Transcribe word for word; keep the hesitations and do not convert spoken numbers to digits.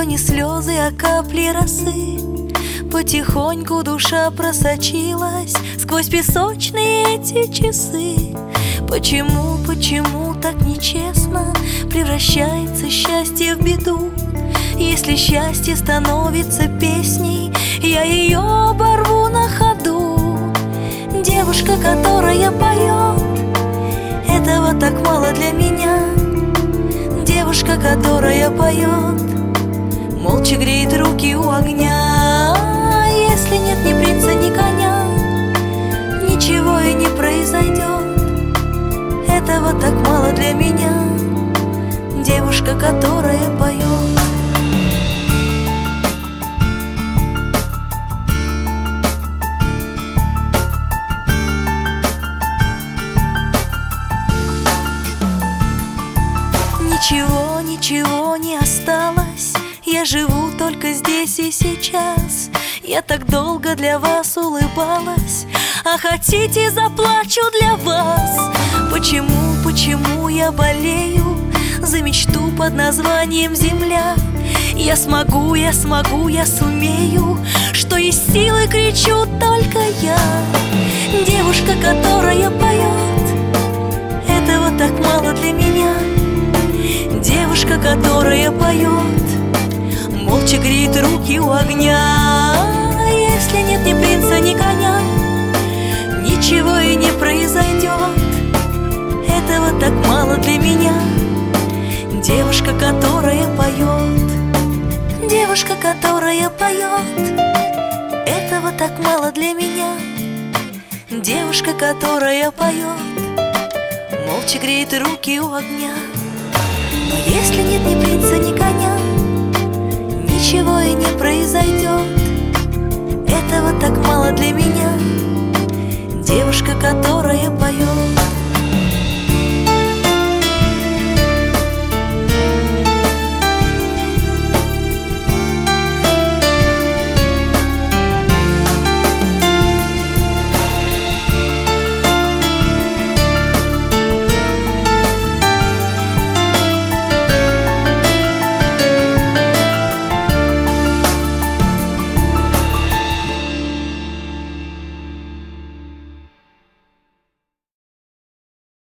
то не слезы, а капли росы. Потихоньку душа просочилась сквозь песочные эти часы. Почему, почему так нечестно превращается счастье в беду? Если счастье становится песней, я ее оборву на ходу. Девушка, которая поет, этого так мало для меня. Девушка, которая поет, молча греет руки у огня. Если нет ни принца, ни коня, ничего и не произойдет. Этого так мало для меня. Девушка, которая поет. Ничего, ничего не осталось. Я живу только здесь и сейчас. Я так долго для вас улыбалась, а хотите, заплачу для вас. Почему, почему я болею за мечту под названием земля? Я смогу, я смогу, я сумею, что есть силы, кричу только я. Девушка, которая поет, этого так мало для меня. Девушка, которая поет, молча греет руки у огня. Если нет ни принца, ни коня, ничего и не произойдет. Этого так мало для меня. Девушка, которая поет, девушка, которая поет, этого так мало для меня. Девушка, которая поет, молча греет руки у огня. Но если нет ни принца, ни коня, ничего и не произойдет. Этого так мало для меня. Девушка, которая поет.